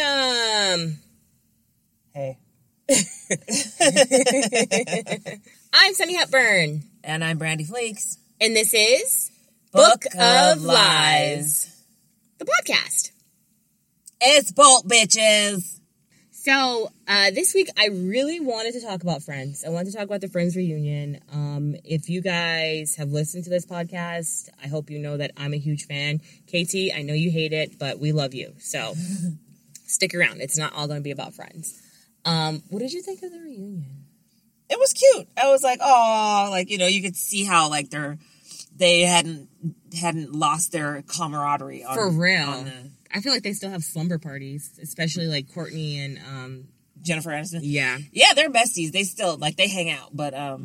Welcome. Hey. I'm Sunny Hepburn. And I'm Brandy Fleeks. And this is Book of Lies. The podcast. It's Bolt, bitches. So, this week I really wanted to talk about Friends. I wanted to talk about the Friends reunion. If you guys have listened to this podcast, I hope you know that I'm a huge fan. KT, I know you hate it, but we love you. So, stick around. It's not all going to be about Friends. What did you think of the reunion? It was cute. I was like, oh, like, you know, you could see how, like, they hadn't lost their camaraderie. For real. I feel like they still have slumber parties, especially like Courtney and Jennifer Aniston. Yeah, they're besties. They still like they hang out, but I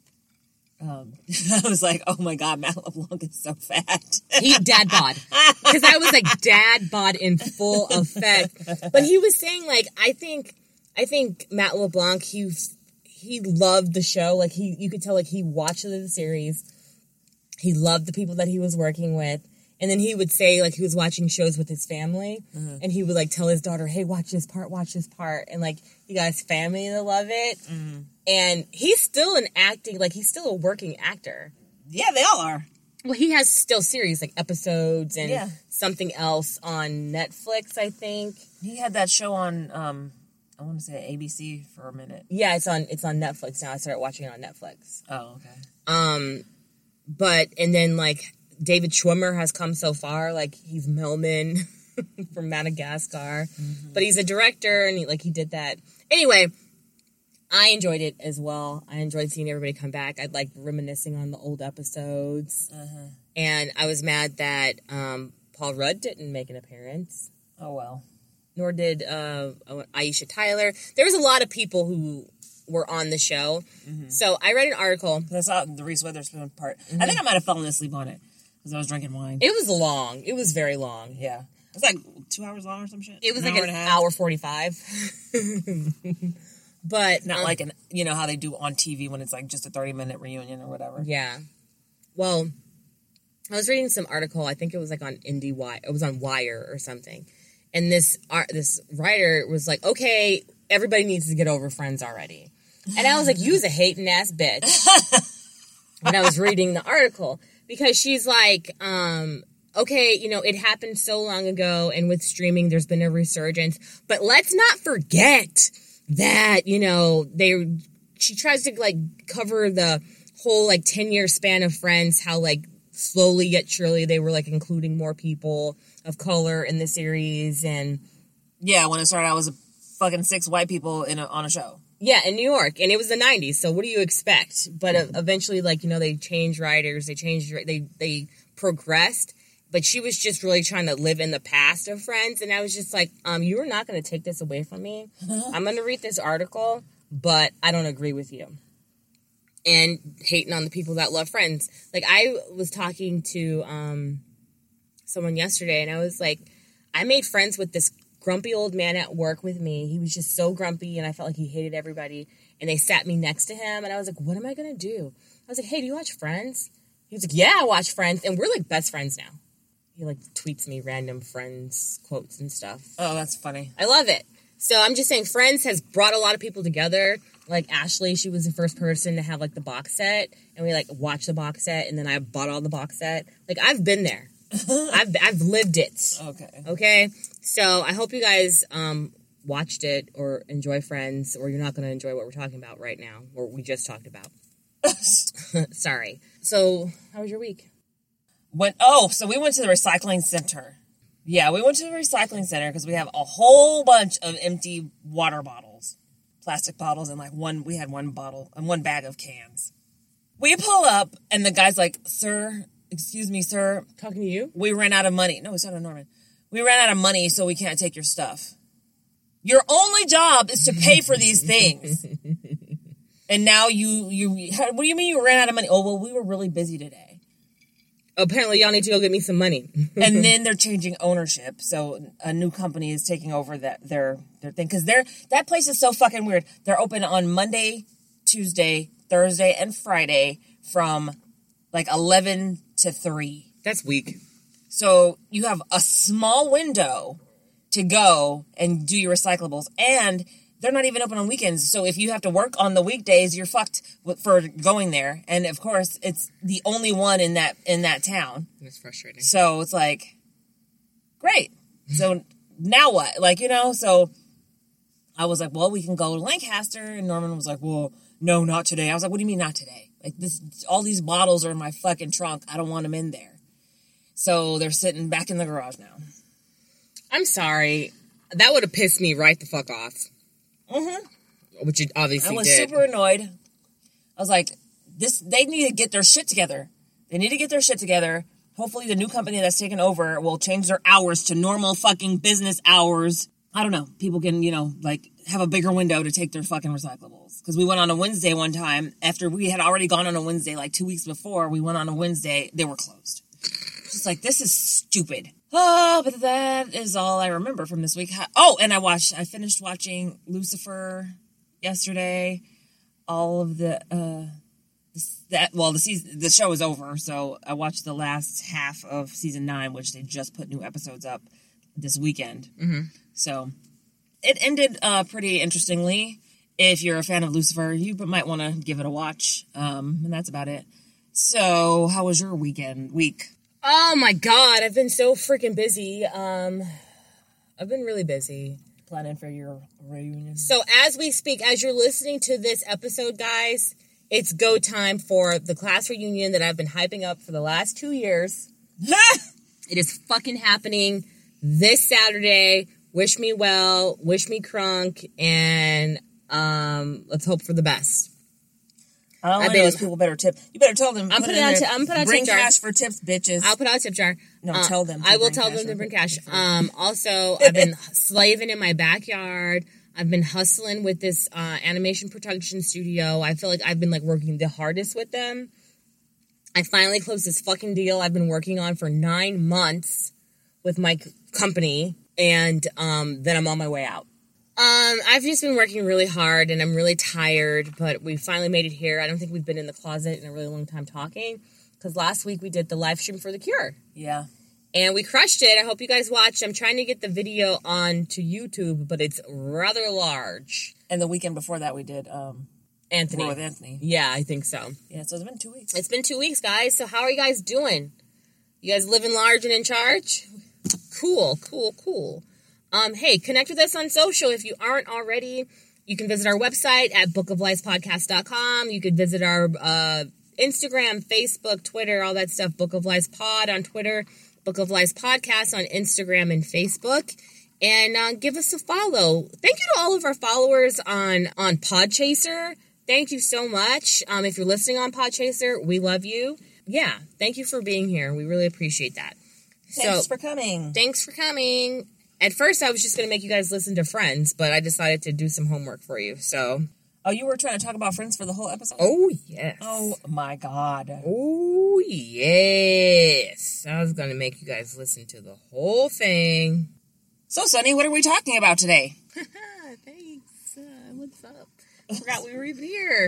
was like, oh my god, Matt LeBlanc is so fat. He dad bod, because I was like dad bod in full effect. But he was saying like I think Matt LeBlanc he loved the show. Like you could tell like he watched the series. He loved the people that he was working with. And then he would say, like, he was watching shows with his family, and he would, like, tell his daughter, hey, watch this part. And, like, he got his family to love it. Mm-hmm. And he's still he's still a working actor. Yeah, they all are. Well, he has still series, like, episodes and something else on Netflix, I think. He had that show on, I want to say ABC for a minute. Yeah, it's on Netflix now. I started watching it on Netflix. Oh, okay. And then, like, David Schwimmer has come so far. Like, he's Melman from Madagascar. Mm-hmm. But he's a director, and he did that. Anyway, I enjoyed it as well. I enjoyed seeing everybody come back. I liked reminiscing on the old episodes. Uh-huh. And I was mad that Paul Rudd didn't make an appearance. Oh, well. Nor did Aisha Tyler. There was a lot of people who were on the show. Mm-hmm. So I read an article. I saw the Reese Witherspoon part. Mm-hmm. I think I might have fallen asleep on it. Because I was drinking wine. It was long. It was very long. Yeah. It was like 2 hours long or some shit. It was like an hour 45. But not like how they do on TV when it's like just a 30-minute reunion or whatever. Yeah. Well, I was reading some article. I think it was like on IndieWire. It was on Wire or something. And this writer was like, okay, everybody needs to get over Friends already. And I was like, you's a hating ass bitch. When I was reading the article. Because she's like, okay, it happened so long ago, and with streaming, there's been a resurgence. But let's not forget that, she tries to, like, cover the whole, like, 10-year span of Friends, how, like, slowly yet surely they were, like, including more people of color in the series, and... Yeah, when it started, I was fucking 6 white people on a show. Yeah, in New York, and it was the 90s, so what do you expect? But eventually, like, they changed writers, they progressed, but she was just really trying to live in the past of Friends, and I was just like, you are not going to take this away from me. I'm going to read this article, but I don't agree with you. And hating on the people that love Friends. Like, I was talking to someone yesterday, and I was like, I made friends with this grumpy old man at work with me. He was just so grumpy, and I felt like he hated everybody. And they sat me next to him, and I was like, what am I going to do? I was like, hey, do you watch Friends? He was like, yeah, I watch Friends. And we're, like, best friends now. He, like, tweets me random Friends quotes and stuff. Oh, that's funny. I love it. So I'm just saying Friends has brought a lot of people together. Like, Ashley, she was the first person to have, like, the box set. And we, like, watched the box set, and then I bought all the box set. Like, I've been there. I've lived it. Okay. So I hope you guys watched it or enjoy Friends, or you're not going to enjoy what we're talking about right now, or we just talked about. Sorry. So how was your week? So we went to the recycling center. Yeah, we went to the recycling center because we have a whole bunch of empty water bottles, plastic bottles, and we had one bottle and one bag of cans. We pull up, and the guy's like, sir. Excuse me, sir. Talking to you? We ran out of money. No, it's not Norman. We ran out of money, so we can't take your stuff. Your only job is to pay for these things. And now what do you mean you ran out of money? Oh, well, we were really busy today. Apparently, y'all need to go get me some money. And then they're changing ownership, so a new company is taking over their thing. Because that place is so fucking weird. They're open on Monday, Tuesday, Thursday, and Friday from, 11 to 3. That's weak. So you have a small window to go and do your recyclables. And they're not even open on weekends. So if you have to work on the weekdays, you're fucked for going there. And of course, it's the only one in that town. It's frustrating. So it's like, great. So now what? Like, so I was like, well, we can go to Lancaster. And Norman was like, well, no, not today. I was like, what do you mean not today? Like all these bottles are in my fucking trunk. I don't want them in there. So they're sitting back in the garage now. I'm sorry. That would have pissed me right the fuck off. Mm-hmm. Which it obviously did. I was super annoyed. I was like, they need to get their shit together. They need to get their shit together. Hopefully the new company that's taken over will change their hours to normal fucking business hours. I don't know. People can, have a bigger window to take their fucking recyclables. Because we went on a Wednesday one time. After we had already gone on a Wednesday, like 2 weeks before, we went on a Wednesday. They were closed. Just like, this is stupid. Oh, but that is all I remember from this week. Oh, and I finished watching Lucifer yesterday. All of the show is over, so I watched the last half of season 9, which they just put new episodes up this weekend. Mm-hmm. So it ended pretty interestingly. If you're a fan of Lucifer, you might want to give it a watch. And that's about it. So how was your week? Oh my God, I've been so freaking busy. I've been really busy. Planning for your reunion. So as we speak, as you're listening to this episode, guys, it's go time for the class reunion that I've been hyping up for the last 2 years. It is fucking happening this Saturday. Wish me well, wish me crunk, and let's hope for the best. All I know is people better tip. You better tell them. I'm putting out bring tip jar. cash for tips, bitches. I'll put out a tip jar. No, tell them. I will tell them to bring cash. Also, I've been slaving in my backyard. I've been hustling with this animation production studio. I feel like I've been working the hardest with them. I finally closed this fucking deal I've been working on for 9 months with my company, and then I'm on my way out. I've just been working really hard, and I'm really tired, but we finally made it here. I don't think we've been in the closet in a really long time talking, because last week we did the live stream for The Cure. Yeah. And we crushed it. I hope you guys watched. I'm trying to get the video onto YouTube, but it's rather large. And the weekend before that we did Anthony. War with Anthony. Yeah, I think so. Yeah, so it's been 2 weeks. It's been 2 weeks, guys. So how are you guys doing? You guys living large and in charge? Cool. Hey, connect with us on social if you aren't already. You can visit our website at bookofliespodcast.com. You could visit our Instagram, Facebook, Twitter, all that stuff. Book of Lies Pod on Twitter. Book of Lies Podcast on Instagram and Facebook. And give us a follow. Thank you to all of our followers on Podchaser. Thank you so much. If you're listening on Podchaser, we love you. Yeah, thank you for being here. We really appreciate that. Thanks for coming. Thanks for coming. At first, I was just going to make you guys listen to Friends, but I decided to do some homework for you, so... Oh, you were trying to talk about Friends for the whole episode? Oh, yes. Oh, my God. Oh, yes. I was going to make you guys listen to the whole thing. So, Sunny, what are we talking about today? Thanks. What's up? I forgot we were even here.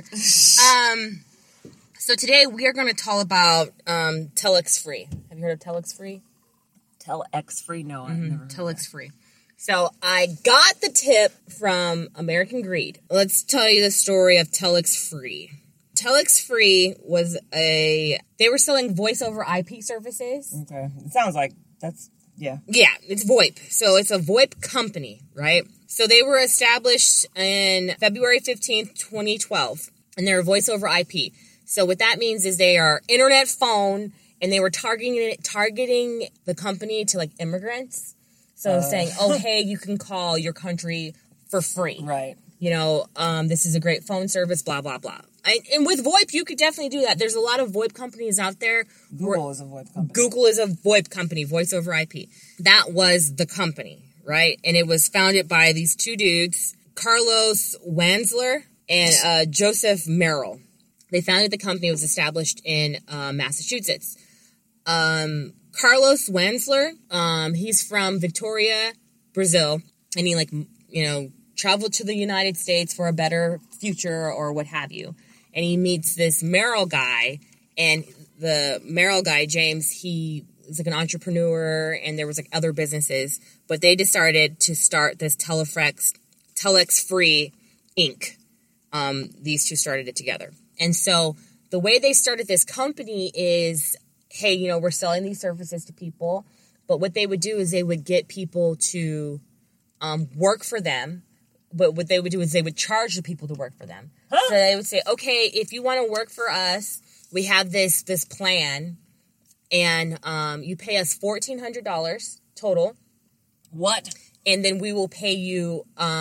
So today we are going to talk about Telex Free. Have you heard of Telex Free? Telex Free? No, I've never heard Telex Free. So I got the tip from American Greed. Let's tell you the story of Telex Free. Telex Free was they were selling voice over IP services. Okay. It sounds like that's, yeah. Yeah, it's VoIP. So it's a VoIP company, right? So they were established in February 15th, 2012. And they're voice over IP. So what that means is they are internet phone, and they were targeting the company to immigrants. So saying, oh, hey, you can call your country for free. Right. This is a great phone service, blah, blah, blah. And with VoIP, you could definitely do that. There's a lot of VoIP companies out there. Google is a VoIP company. Google is a VoIP company, voice over IP. That was the company, right? And it was founded by these two dudes, Carlos Wanzler and Joseph Merrill. They founded the company. It was established in Massachusetts. Carlos Wanzler, he's from Victoria, Brazil, and he traveled to the United States for a better future or what have you. And he meets this Merrill guy, and the Merrill guy, James, he was like an entrepreneur, and there was like other businesses, but they decided to start this Telex Free Inc. These two started it together. And so the way they started this company is, hey, you know, we're selling these services to people, but what they would do is they would get people to work for them. But what they would do is they would charge the people to work for them. Huh? So they would say, okay, if you want to work for us, we have this plan, and you pay us $1,400 total. What? And then we will pay you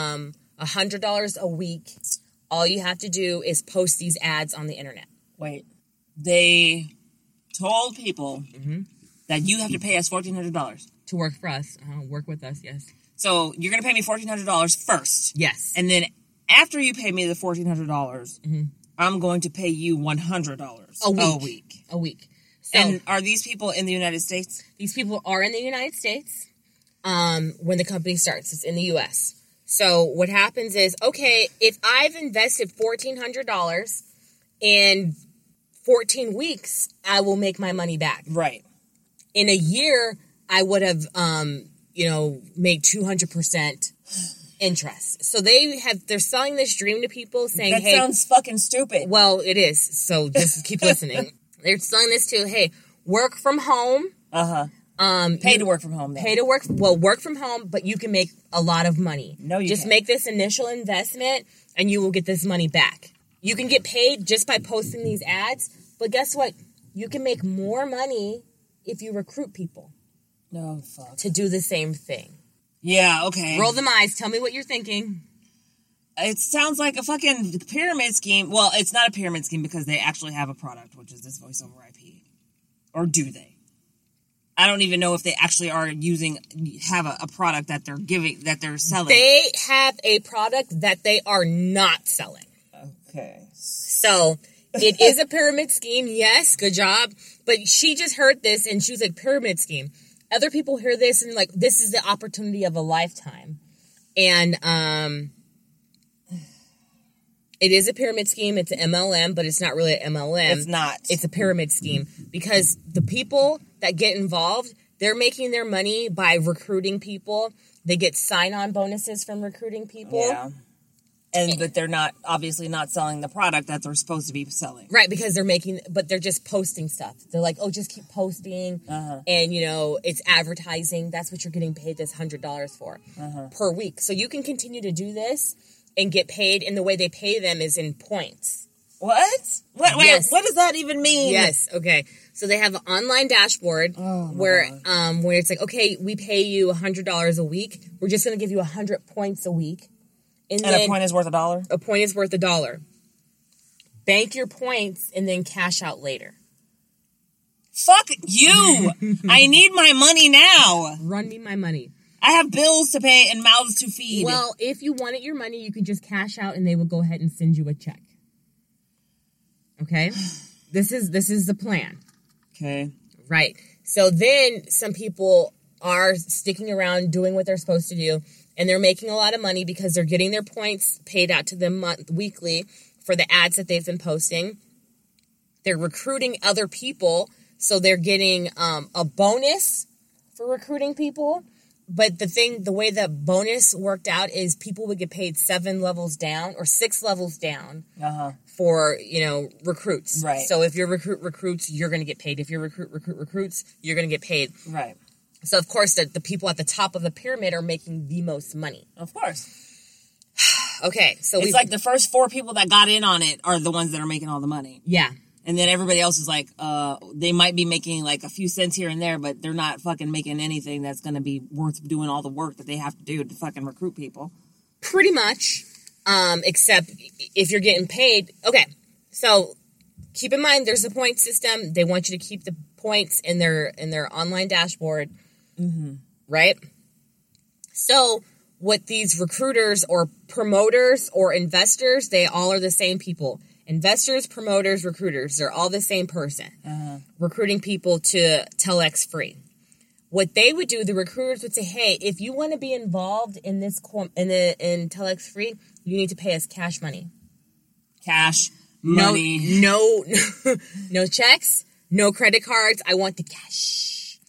$100 a week. All you have to do is post these ads on the internet. Wait. They told people that you have to pay us $1,400. To work for us. Work with us, yes. So you're going to pay me $1,400 first. Yes. And then after you pay me the $1,400, I'm going to pay you $100 a week. A week. So, and are these people in the United States? These people are in the United States when the company starts. It's in the U.S. So what happens is, okay, if I've invested $1,400 in 14 weeks, I will make my money back. Right. In a year, I would have, made 200% interest. So they're selling this dream to people saying, that hey. sounds fucking stupid. Well, it is. So just keep listening. They're selling this to, hey, work from home. Pay to work from home. Then. Work from home, but you can make a lot of money. No, you just can't. make this initial investment and you will get this money back. You can get paid just by posting these ads, but guess what? You can make more money if you recruit people. No, fuck. To do the same thing. Yeah, okay. Roll them eyes. Tell me what you're thinking. It sounds like a fucking pyramid scheme. Well, it's not a pyramid scheme because they actually have a product, which is this voice over IP. Or do they? I don't even know if they actually have a product that they're selling. They have a product that they are not selling. Okay. So, it is a pyramid scheme. Yes, good job. But she just heard this and she was like, pyramid scheme. Other people hear this and like, this is the opportunity of a lifetime. And it is a pyramid scheme. It's an MLM, but it's not really an MLM. It's not. It's a pyramid scheme because the people that get involved, they're making their money by recruiting people. They get sign-on bonuses from recruiting people. Yeah. But they're obviously not selling the product that they're supposed to be selling. Right, because they're just posting stuff. They're like, oh, just keep posting. And, it's advertising. That's what you're getting paid this $100 for per week. So you can continue to do this and get paid. And the way they pay them is in points. What? Yes. What does that even mean? Yes. Okay. So they have an online dashboard where it's like, okay, we pay you $100 a week. We're just going to give you 100 points a week. And a point is worth $1? A point is worth $1. Bank your points and then cash out later. Fuck you! I need my money now. Run me my money. I have bills to pay and mouths to feed. Well, if you wanted your money, you can just cash out and they will go ahead and send you a check. Okay? This is the plan. Okay. Right. So then some people are sticking around doing what they're supposed to do. And they're making a lot of money because they're getting their points paid out to them weekly for the ads that they've been posting. They're recruiting other people, so they're getting a bonus for recruiting people. But the way that bonus worked out is people would get paid 7 levels down or 6 levels down for, recruits. Right. So if your recruits, you're going to get paid. If your recruits, you're going to get paid. Right. So, of course, the people at the top of the pyramid are making the most money. Of course. Okay, so it's like the first 4 people that got in on it are the ones that are making all the money. Yeah. And then everybody else is like, they might be making like a few cents here and there, but they're not fucking making anything that's going to be worth doing all the work that they have to do to fucking recruit people. Pretty much. Except if you're getting paid. Okay, so keep in mind there's a point system. They want you to keep the points in their online dashboard. Mm-hmm. Right? So what these recruiters or promoters or investors, they all are the same people. Investors, promoters, recruiters, they're all the same person. Recruiting people to Telex Free. What they would do, the recruiters would say, hey, if you want to be involved in this in Telex Free, you need to pay us cash money. Cash money. No checks, no credit cards. I want the cash.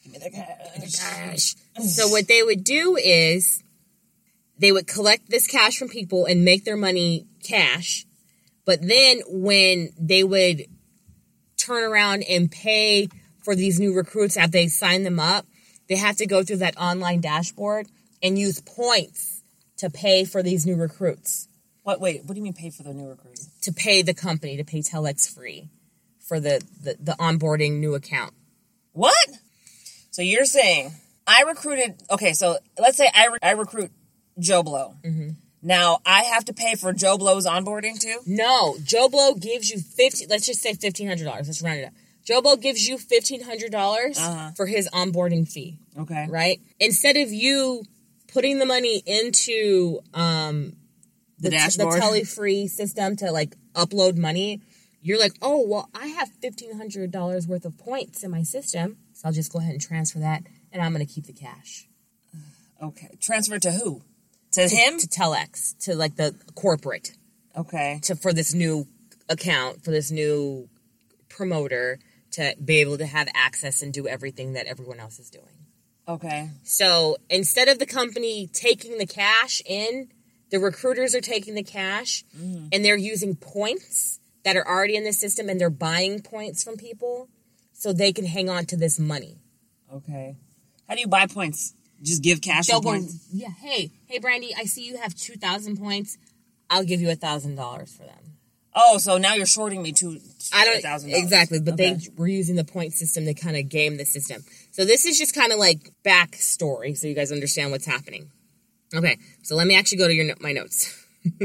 Give me the cash. So what they would do is they would collect this cash from people and make their money cash. But then when they would turn around and pay for these new recruits after they sign them up, they have to go through that online dashboard and use points to pay for these new recruits. Wait, what do you mean pay for the new recruits? To pay the company, to pay Telex free for the onboarding new account. What? So you're saying I recruited, okay, so let's say I recruit Joe Blow. Mm-hmm. Now I have to pay for Joe Blow's onboarding too? No, Joe Blow gives you let's just say $1,500. Let's round it up. Joe Blow gives you $1,500 for his onboarding fee. Okay. Right? Instead of you putting the money into the dashboard, the tele-free system to like upload money, you're like, oh, well, I have $1,500 worth of points in my system, so I'll just go ahead and transfer that, and I'm going to keep the cash. Okay. Transfer to who? To him? To Telex, to like the corporate. Okay. For this new account, for this new promoter to be able to have access and do everything that everyone else is doing. Okay. So instead of the company taking the cash in, the recruiters are taking the cash and they're using points that are already in the system, and they're buying points from people so they can hang on to this money. Okay. How do you buy points? Just give cash for points? Yeah. Hey, Brandy, I see you have 2,000 points. I'll give you $1,000 for them. Oh, so now you're shorting me $1,000. Exactly, but they were using the point system to kind of game the system. So this is just kind of like backstory, so you guys understand what's happening. Okay, so let me actually go to my notes.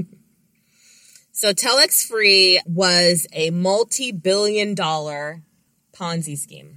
So Telex Free was a multi-billion-dollar Ponzi scheme,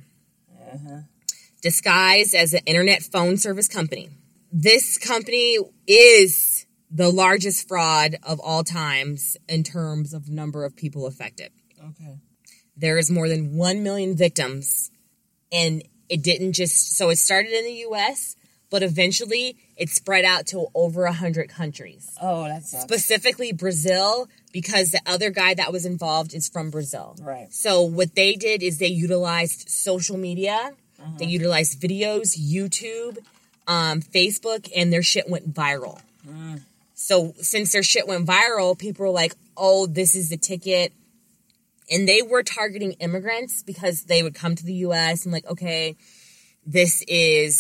disguised as an internet phone service company. This company is the largest fraud of all times in terms of number of people affected. Okay. There is more than 1 million victims, and it didn't just, so it started in the U.S., but eventually it spread out to over 100 countries. Oh, that sucks. Specifically Brazil, because the other guy that was involved is from Brazil. Right. So what they did is they utilized social media, they utilized videos, YouTube, Facebook, and their shit went viral. So since their shit went viral, people were like, oh, this is the ticket. And they were targeting immigrants because they would come to the U.S. and like, okay, this is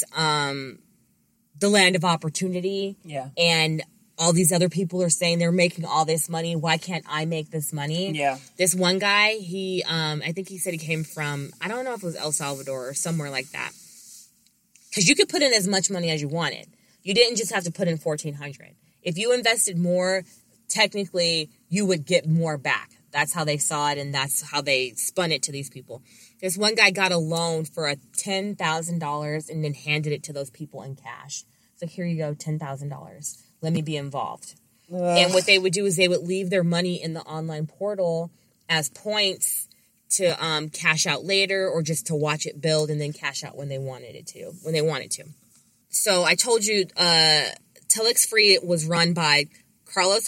the land of opportunity. Yeah. And all these other people are saying they're making all this money. Why can't I make this money? Yeah. This one guy, he, I think he said he came from, I don't know if it was El Salvador or somewhere like that. Because you could put in as much money as you wanted. You didn't just have to put in $1,400. If you invested more, technically, you would get more back. That's how they saw it, and that's how they spun it to these people. This one guy got a loan for $10,000 and then handed it to those people in cash. So here you go, $10,000. Let me be involved. And what they would do is they would leave their money in the online portal as points to cash out later, or just to watch it build and then cash out when they wanted to. So I told you Telex Free was run by Carlos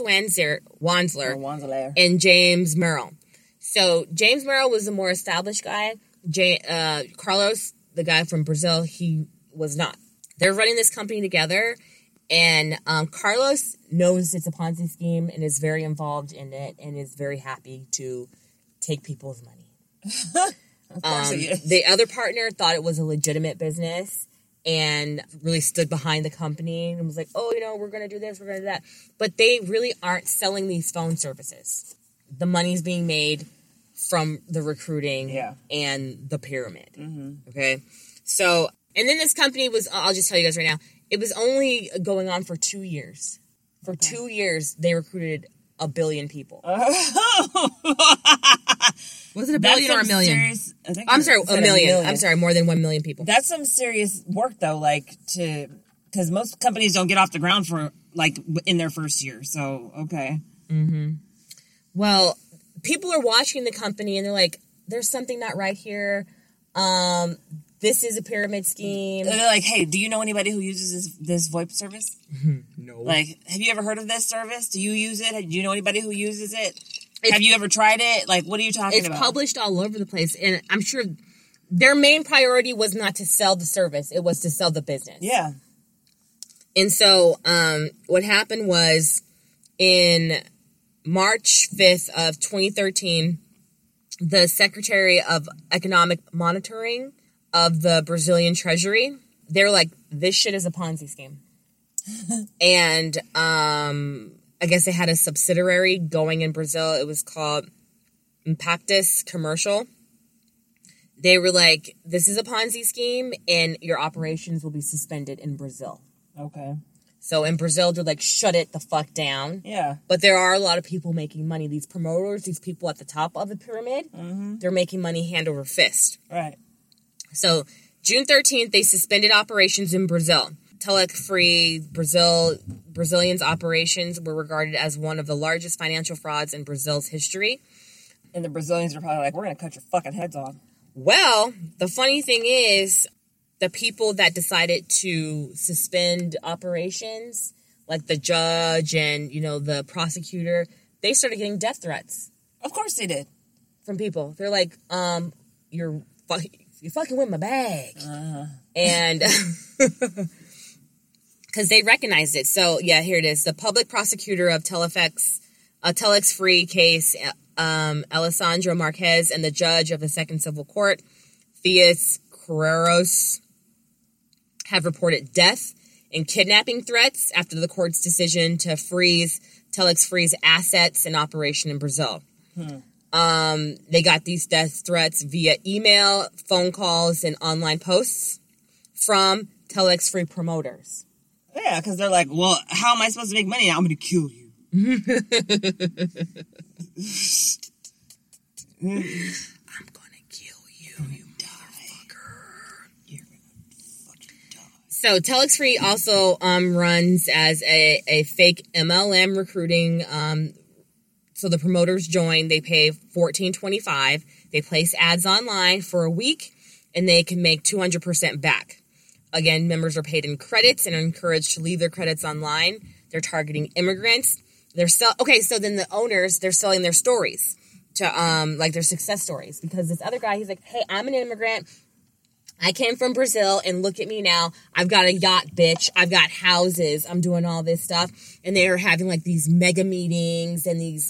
Wansler and James Merrill. So James Merrill was the more established guy. Carlos, the guy from Brazil, he was not. They're running this company together, and Carlos knows it's a Ponzi scheme and is very involved in it and is very happy to take people's money. Of course he is. The other partner thought it was a legitimate business and really stood behind the company and was like, oh, we're going to do this, we're going to do that. But they really aren't selling these phone services. The money's being made from the recruiting and the pyramid. Mm-hmm. Okay? So, and then this company was, I'll just tell you guys right now, it was only going on for 2 years. For 2 years, they recruited 1 billion people. Was it a billion or a million? I'm sorry, a million. I'm sorry, more than 1 million people. That's some serious work, though, because most companies don't get off the ground for, in their first year. So, okay. Mm-hmm. Well, people are watching the company and they're like, there's something not right here. This is a pyramid scheme. They're like, hey, do you know anybody who uses this VoIP service? No. Have you ever heard of this service? Do you use it? Do you know anybody who uses it? Have you ever tried it? What are you talking about? It's published all over the place. And I'm sure their main priority was not to sell the service. It was to sell the business. Yeah. And so what happened was in March 5th of 2013, the Secretary of Economic Monitoring of the Brazilian Treasury, they're like, this shit is a Ponzi scheme. And I guess they had a subsidiary going in Brazil. It was called Impactus Commercial. They were like, this is a Ponzi scheme, and your operations will be suspended in Brazil. Okay. So in Brazil, they're like, shut it the fuck down. Yeah. But there are a lot of people making money. These promoters, these people at the top of the pyramid, they're making money hand over fist. Right. So June 13th, they suspended operations in Brazil. Telex Free Brazilians' operations were regarded as one of the largest financial frauds in Brazil's history. And the Brazilians are probably like, we're going to cut your fucking heads off. Well, the funny thing is, the people that decided to suspend operations, like the judge and, the prosecutor, they started getting death threats. Of course they did. From people. They're like, you're fucking with my bag. And because they recognized it. So, yeah, here it is. The public prosecutor of Telex Free case, Alessandro Marquez, and the judge of the Second Civil Court, Fias Carreiros, have reported death and kidnapping threats after the court's decision to freeze Telex Free's assets and operation in Brazil. They got these death threats via email, phone calls, and online posts from Telex Free promoters. Yeah, because they're like, well, how am I supposed to make money? I'm going to kill you. I'm gonna kill you, you motherfucker. You're gonna fucking die. So Telex Free also runs as a fake MLM recruiting. So the promoters join. They pay $14.25. They place ads online for a week, and they can make 200% back. Again, members are paid in credits and are encouraged to leave their credits online. They're targeting immigrants. So then the owners, they're selling their stories to, like their success stories, because this other guy, he's like, hey, I'm an immigrant. I came from Brazil, and look at me now. I've got a yacht, bitch. I've got houses. I'm doing all this stuff. And they're having like these mega meetings and these,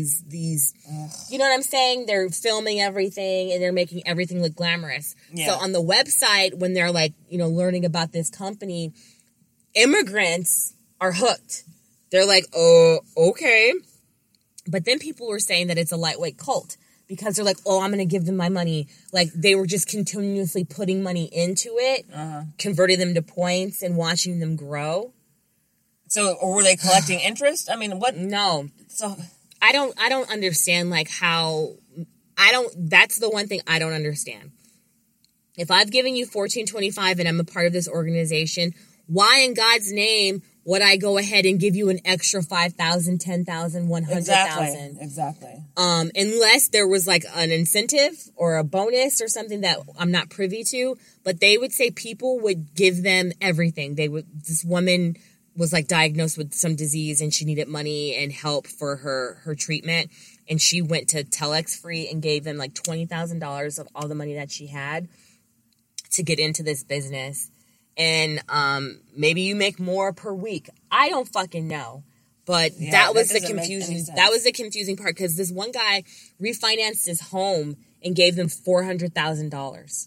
you know what I'm saying? They're filming everything and they're making everything look glamorous. Yeah. So on the website, when they're like, learning about this company, immigrants are hooked. They're like, oh, okay. But then people were saying that it's a lightweight cult, because they're like, oh, I'm going to give them my money. Like, they were just continuously putting money into it, converting them to points and watching them grow. So, or were they collecting interest? I mean, what? No. So, I don't understand, like, that's the one thing I don't understand. If I've given you $14.25 and I'm a part of this organization, why in God's name would I go ahead and give you an extra 5,000, 10,000, 100,000? Exactly. Unless there was like an incentive or a bonus or something that I'm not privy to, but they would say people would give them everything. This woman was like diagnosed with some disease and she needed money and help for her treatment. And she went to Telex Free and gave them like $20,000 of all the money that she had to get into this business. And maybe you make more per week. I don't fucking know. But that was the confusing. That was the confusing part, because this one guy refinanced his home and gave them $400,000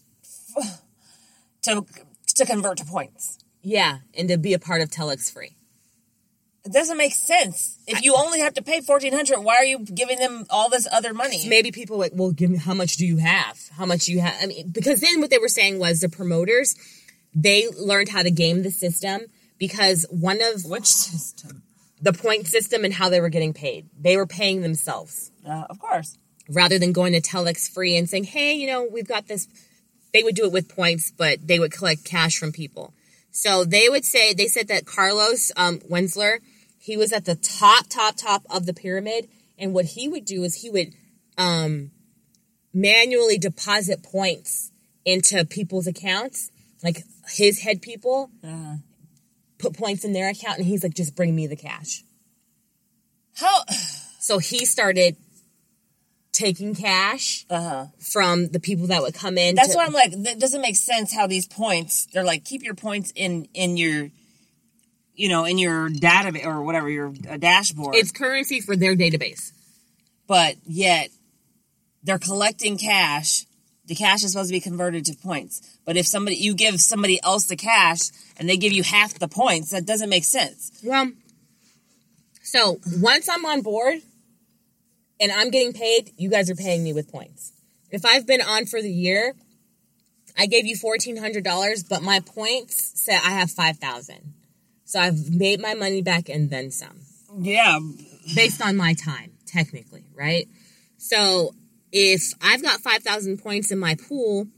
to convert to points. Yeah, and to be a part of Telex Free. It doesn't make sense. If you only have to pay $1,400, why are you giving them all this other money? Maybe people like, well, give me, how much do you have? How much do you have? I mean, because then what they were saying was the promoters, they learned how to game the system, because Which system? The point system and how they were getting paid. They were paying themselves. Of course. Rather than going to Telex Free and saying, hey, we've got this. They would do it with points, but they would collect cash from people. So they said that Carlos Wenzler, he was at the top of the pyramid. And what he would do is he would manually deposit points into people's accounts, like his head people. Put points in their account, and he's like, just bring me the cash. How? So he started taking cash from the people that would come in. That's why I'm like, that doesn't make sense how these points, they're like, keep your points in your, in your database or whatever, your dashboard. It's currency for their database. But yet, they're collecting cash. The cash is supposed to be converted to points. But if you give somebody else the cash and they give you half the points, that doesn't make sense. Well, so once I'm on board and I'm getting paid, you guys are paying me with points. If I've been on for the year, I gave you $1,400, but my points say I have 5,000. So I've made my money back and then some. Yeah. Based on my time, technically, right? So if I've got 5,000 points in my pool,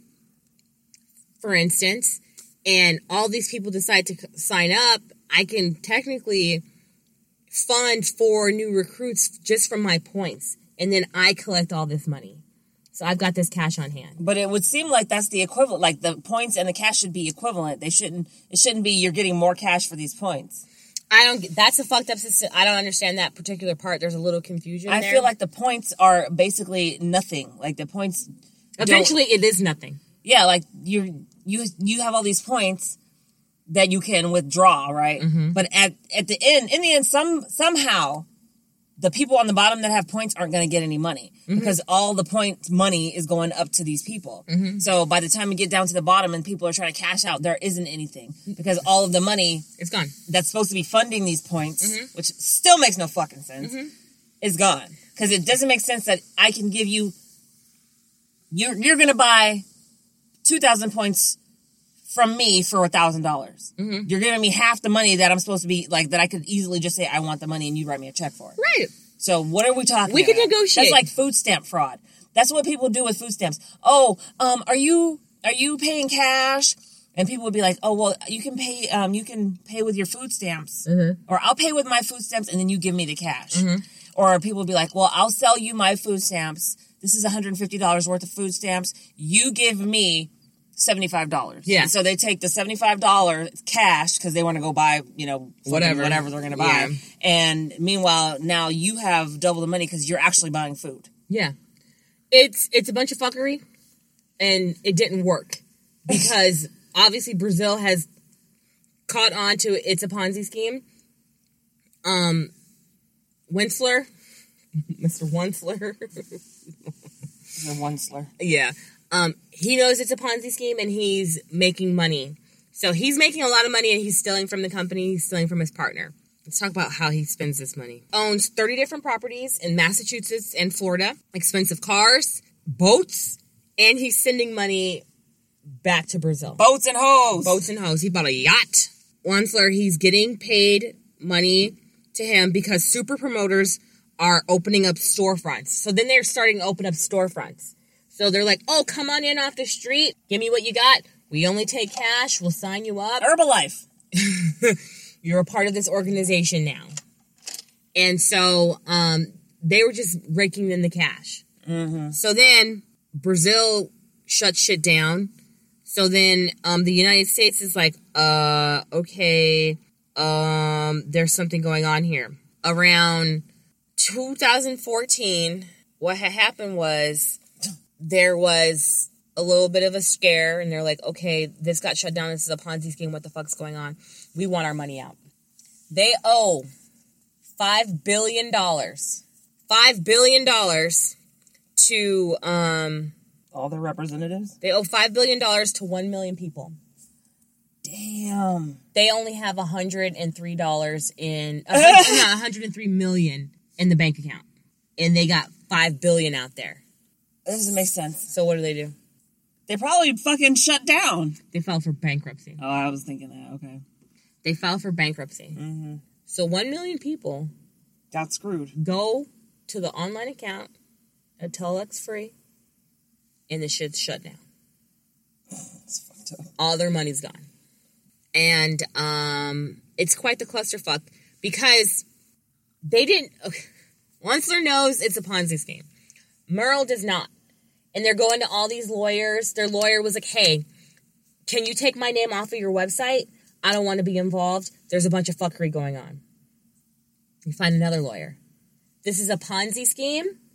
for instance, and all these people decide to sign up, I can technically fund 4 new recruits just from my points. And then I collect all this money. So I've got this cash on hand. But it would seem like that's the equivalent. Like the points and the cash should be equivalent. It shouldn't be you're getting more cash for these points. That's a fucked up system. I don't understand that particular part. There's a little confusion there. I feel like the points are basically nothing. Like the points. Eventually it is nothing. Yeah, like you have all these points that you can withdraw, right? Mm-hmm. But in the end, somehow the people on the bottom that have points aren't going to get any money because all the point money is going up to these people. Mm-hmm. So by the time you get down to the bottom and people are trying to cash out, there isn't anything because all of the money it's gone that's supposed to be funding these points, which still makes no fucking sense, is gone. Because it doesn't make sense that I can give you, you're going to buy 2,000 points from me for $1,000. Mm-hmm. You're giving me half the money that I'm supposed to be, like, that I could easily just say, I want the money, and you write me a check for it. Right. So what are we talking about? We can negotiate. That's like food stamp fraud. That's what people do with food stamps. Oh, are you paying cash? And people would be like, oh, well, you can pay with your food stamps. Mm-hmm. Or I'll pay with my food stamps, and then you give me the cash. Mm-hmm. Or people would be like, well, I'll sell you my food stamps. This is $150 worth of food stamps. You give me $75. Yeah. And so they take the $75 cash because they want to go buy, whatever they're going to buy. Yeah. And meanwhile, now you have double the money because you're actually buying food. Yeah. It's a bunch of fuckery, and it didn't work because obviously Brazil has caught on to it's a Ponzi scheme. Wentzler, Mr. Wentzler. Mr. Wentzler. Yeah. He knows it's a Ponzi scheme and he's making money. So he's making a lot of money and he's stealing from the company. He's stealing from his partner. Let's talk about how he spends this money. Owns 30 different properties in Massachusetts and Florida. Expensive cars, boats, and he's sending money back to Brazil. Boats and hoes. Boats and hoes. He bought a yacht. Wentzler, he's getting paid money to him because super promoters are opening up storefronts. So then they're starting to open up storefronts. So they're like, oh, come on in off the street. Give me what you got. We only take cash. We'll sign you up. Herbalife. You're a part of this organization now. And so they were just raking in the cash. Mm-hmm. So then Brazil shut shit down. So then the United States is like, okay, there's something going on here. Around 2014, what had happened was there was a little bit of a scare, and they're like, okay, this got shut down. This is a Ponzi scheme. What the fuck's going on? We want our money out. They owe $5 billion. $5 billion to... all their representatives? They owe $5 billion to 1 million people. Damn. They only have $103 in... $103 million in the bank account. And they got $5 billion out there. That doesn't make sense. So what do? They probably fucking shut down. They filed for bankruptcy. Oh, I was thinking that. Okay. They filed for bankruptcy. Mm-hmm. So 1 million people got screwed. Go to the online account at Telex Free, and the shit's shut down. It's fucked up. All their money's gone. And it's quite the clusterfuck because they didn't... Okay, Wentzler knows it's a Ponzi scheme. Merle does not. And they're going to all these lawyers. Their lawyer was like, hey, can you take my name off of your website? I don't want to be involved. There's a bunch of fuckery going on. You find another lawyer. This is a Ponzi scheme.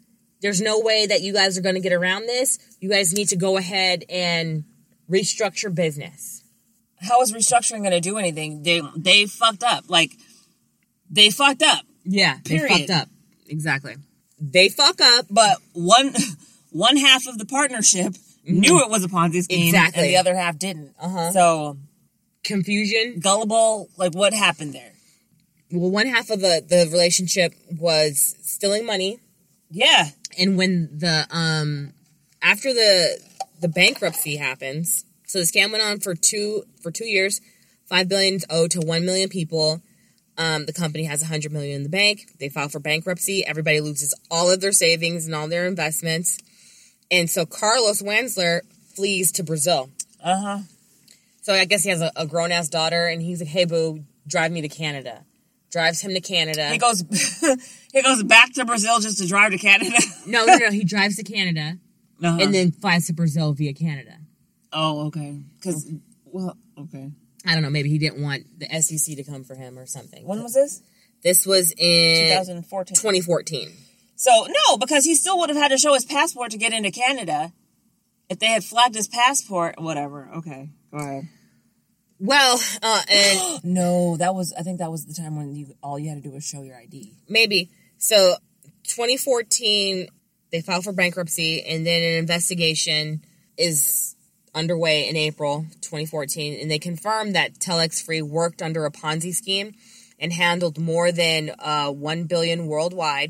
there's no way that you guys are going to get around this. You guys need to go ahead and restructure business. How is restructuring going to do anything? They fucked up. Like, they fucked up. Yeah, Period. they fucked up. Exactly. They fuck up. But one half of the partnership knew it was a Ponzi scheme. Exactly. And the other half didn't. Uh-huh. So, Confusion. gullible. Like, what happened there? Well, one half of the relationship was stealing money. Yeah. And when after the bankruptcy happens, so the scam went on for 2 years. $5 billion is owed to 1 million people. The company has $100 million in the bank. They file for bankruptcy. Everybody loses all of their savings and all their investments. And so Carlos Wansler flees to Brazil. Uh-huh. So I guess he has a grown-ass daughter, and he's like, hey, boo, drive me to Canada. Drives him to Canada. He goes back to Brazil just to drive to Canada? No. He drives to Canada and then flies to Brazil via Canada. Oh, okay. Okay. I don't know. Maybe he didn't want the SEC to come for him or something. When was this? This was in 2014. 2014. So, no, because he still would have had to show his passport to get into Canada. If they had flagged his passport, whatever. Okay, go ahead. Well, and no, I think that was the time when all you had to do was show your ID. maybe. So 2014, they filed for bankruptcy, and then an investigation is underway in April 2014, and they confirmed that Telex Free worked under a Ponzi scheme and handled more than $1 billion worldwide.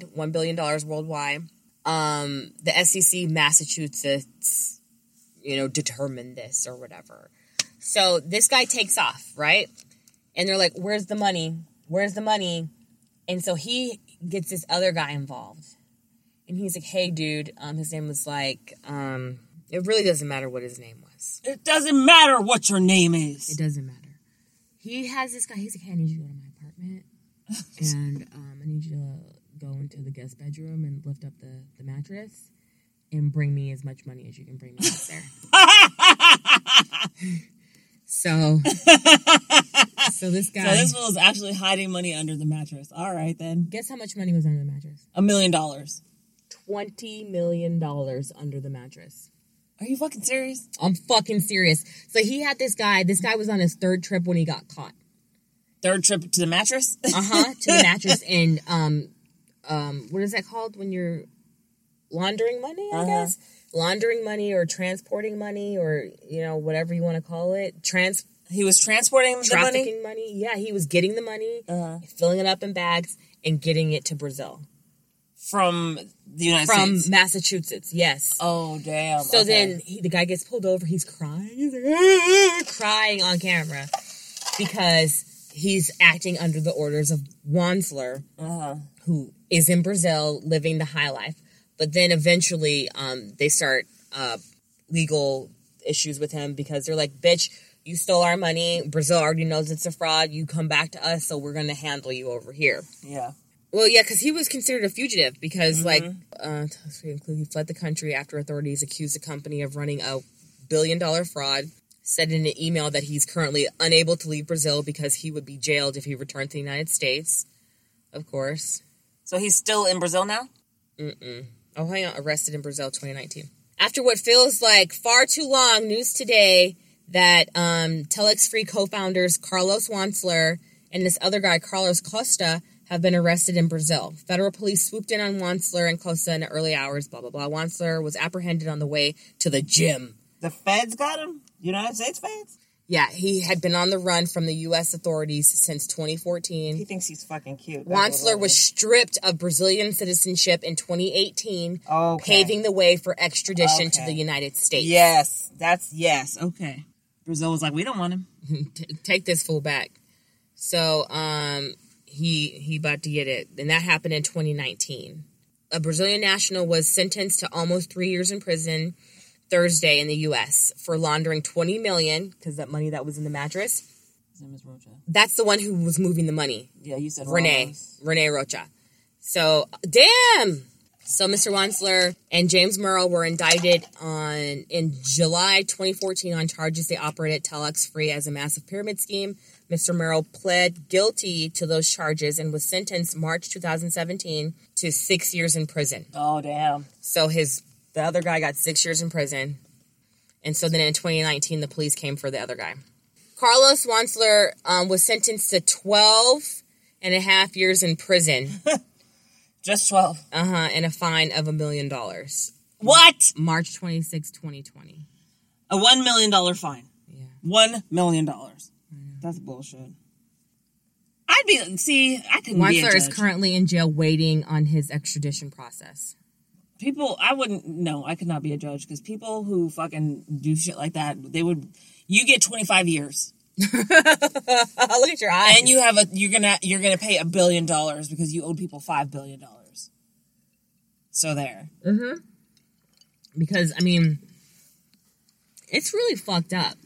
The SEC Massachusetts, determined this or whatever. So this guy takes off, right? And they're like, where's the money? Where's the money? And so he gets this other guy involved. And he's like, hey, dude, his name was like, it really doesn't matter what his name was. It doesn't matter what your name is. It doesn't matter. He has this guy, he's like, hey, I need you to go to my apartment. And I need you to go into the guest bedroom and lift up the mattress and bring me as much money as you can bring me up there. So this guy... So this fool is actually hiding money under the mattress. All right, then. Guess how much money was under the mattress? $1 million. $20 million under the mattress. Are you fucking serious? I'm fucking serious. So he had this guy. This guy was on his third trip when he got caught. Third trip to the mattress? To the mattress. And what is that called when you're laundering money, I guess? Laundering money or transporting money or, whatever you want to call it. He was transporting the money? Trafficking money. Yeah, he was getting the money, filling it up in bags, and getting it to Brazil. From the United States? From Massachusetts, yes. Oh, damn. So then the guy gets pulled over. He's crying. He's like, crying on camera because he's acting under the orders of Wansler, who is in Brazil living the high life. But then eventually they start legal issues with him because they're like, bitch, you stole our money. Brazil already knows it's a fraud. You come back to us, so we're going to handle you over here. Yeah. Well, yeah, because he was considered a fugitive because, he fled the country after authorities accused the company of running a $1 billion fraud, said in an email that he's currently unable to leave Brazil because he would be jailed if he returned to the United States, of course. So he's still in Brazil now? Oh, hang on. Arrested in Brazil 2019. After what feels like far too long, news today that Telex Free co-founders Carlos Wansler and this other guy, Carlos Costa, have been arrested in Brazil. Federal police swooped in on Wansler and Costa in the early hours, blah, blah, blah. Wansler was apprehended on the way to the gym. The feds got him? United States feds? Yeah, he had been on the run from the U.S. authorities since 2014. He thinks he's fucking cute. Wansler was stripped of Brazilian citizenship in 2018, paving the way for extradition to the United States. Yes, yes, okay. Brazil was like, we don't want him. Take this fool back. So, he about to get it. And that happened in 2019. A Brazilian national was sentenced to almost 3 years in prison Thursday in the U.S. for laundering $20 million, because that money that was in the mattress. His name is Rocha. That's the one who was moving the money. Yeah, you said Rene Rocha. So, damn! So Mr. Wansler and James Merle were indicted in July 2014 on charges they operated Telex Free as a massive pyramid scheme. Mr. Merle pled guilty to those charges and was sentenced March 2017 to 6 years in prison. Oh, damn. So the other guy got 6 years in prison. And so then in 2019, the police came for the other guy. Carlos Wansler was sentenced to 12 and a half years in prison. Just 12. And a fine of $1 million. What? March 26, 2020. A $1 million fine. Yeah. $1 million. That's bullshit. I couldn't be a Wansler judge. is currently in jail waiting on his extradition process. I could not be a judge because people who fucking do shit like that, you get 25 years. Look at your eyes. And you're gonna pay $1 billion because you owed people $5 billion. So there. Mm-hmm. Because, I mean, it's really fucked up.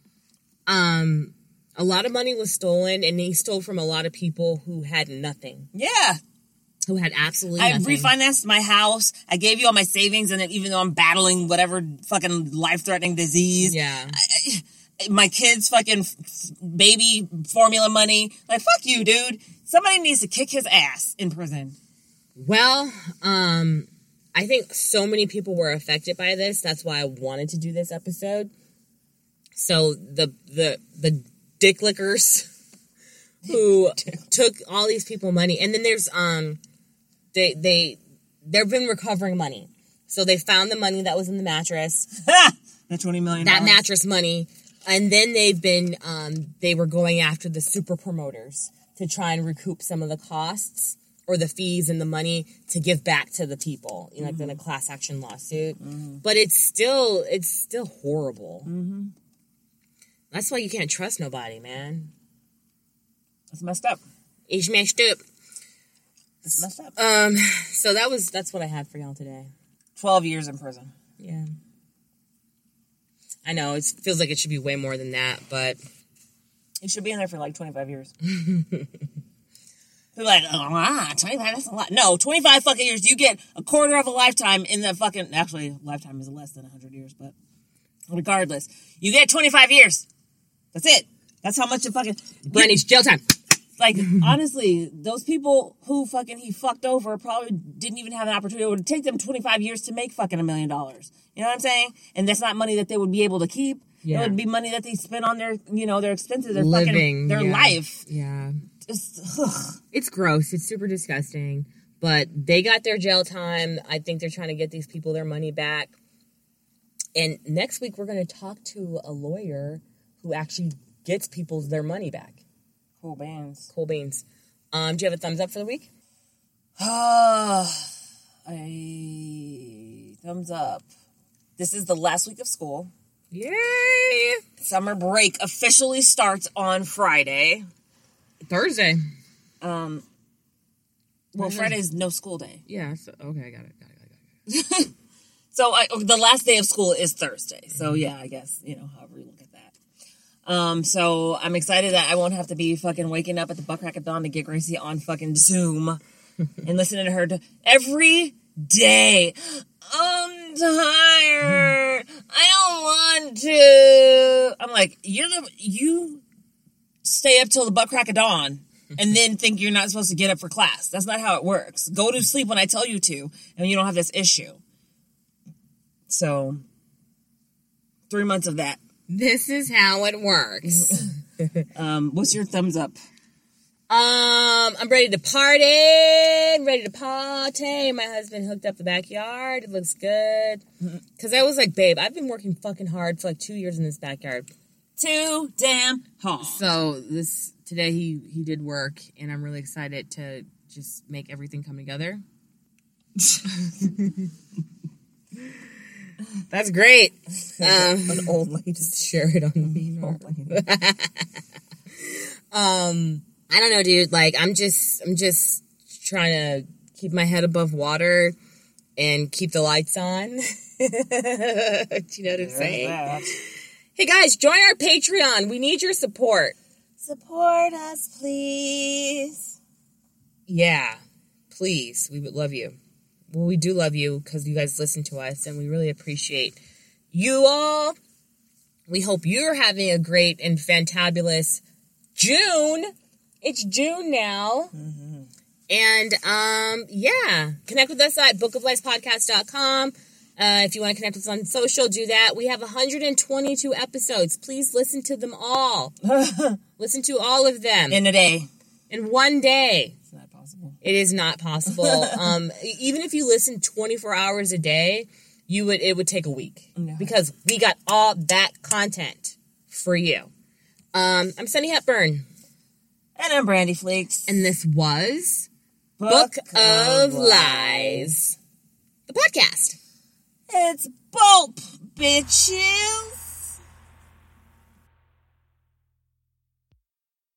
A lot of money was stolen, and he stole from a lot of people who had nothing. Yeah. Who had absolutely nothing. I refinanced my house. I gave you all my savings, and then even though I'm battling whatever fucking life-threatening disease. Yeah. My kids' fucking baby formula money. Like, fuck you, dude. Somebody needs to kick his ass in prison. Well, I think so many people were affected by this. That's why I wanted to do this episode. So the dick lickers who took all these people money, and then there's they've been recovering money. So they found the money that was in the mattress. That $20 million. That mattress money. And then they were going after the super promoters to try and recoup some of the costs or the fees and the money to give back to the people, like in a class action lawsuit. Mm-hmm. But it's still horrible. Mm-hmm. That's why you can't trust nobody, man. It's messed up. It's messed up. It's messed up. So that's what I had for y'all today. 12 years in prison. Yeah. I know, it feels like it should be way more than that, but... He should be in there for like 25 years. People are like, 25, that's a lot. No, 25 fucking years. You get a quarter of a lifetime in the fucking... Actually, a lifetime is less than 100 years, but regardless. You get 25 years. That's it. That's how much it fucking... Brandy's jail time. Like, honestly, those people who fucking he fucked over probably didn't even have an opportunity. It would take them 25 years to make fucking $1 million. You know what I'm saying? And that's not money that they would be able to keep. Yeah. It would be money that they spent on their, their expenses, their living, fucking, their life. Yeah. It's gross. It's super disgusting. But they got their jail time. I think they're trying to get these people their money back. And next week, we're going to talk to a lawyer who actually gets people their money back. Cool beans. Cool beans. Do you have a thumbs up for the week? Thumbs up. This is the last week of school. Yay! Summer break officially starts on Friday. Thursday. Well, Friday's no school day. Yeah. So, okay, I got it. So the last day of school is Thursday. So yeah, I guess, however you look at that. So I'm excited that I won't have to be fucking waking up at the butt crack of dawn to get Gracie on fucking Zoom and listening to her every day. I'm tired. I don't want to. I'm like, you stay up till the butt crack of dawn and then think you're not supposed to get up for class. That's not how it works. Go to sleep when I tell you to, and you don't have this issue. So, 3 months of that. This is how it works. What's your thumbs up? I'm ready to party. My husband hooked up the backyard. It looks good. Because I was like, babe, I've been working fucking hard for like 2 years in this backyard. Too damn hard. So today he did work, and I'm really excited to just make everything come together. That's great. An old lady. Just share it on me. I don't know, dude. Like, I'm just trying to keep my head above water and keep the lights on. Do you know what I'm saying? That. Hey guys, join our Patreon. We need your support. Support us, please. Yeah, please. We would love you. Well, we do love you because you guys listen to us, and we really appreciate you all. We hope you're having a great and fantabulous June. It's June now. Mm-hmm. And, yeah, connect with us at bookoflifepodcast.com. If you want to connect with us on social, do that. We have 122 episodes. Please listen to them all. Listen to all of them. In a day. In one day. It's not possible. It is not possible. Even if you listen 24 hours a day, it would take a week. No. Because we got all that content for you. I'm Sunny Hepburn. And I'm Brandy Flakes. And this was Book of Lies. The podcast. It's Bulp, bitches.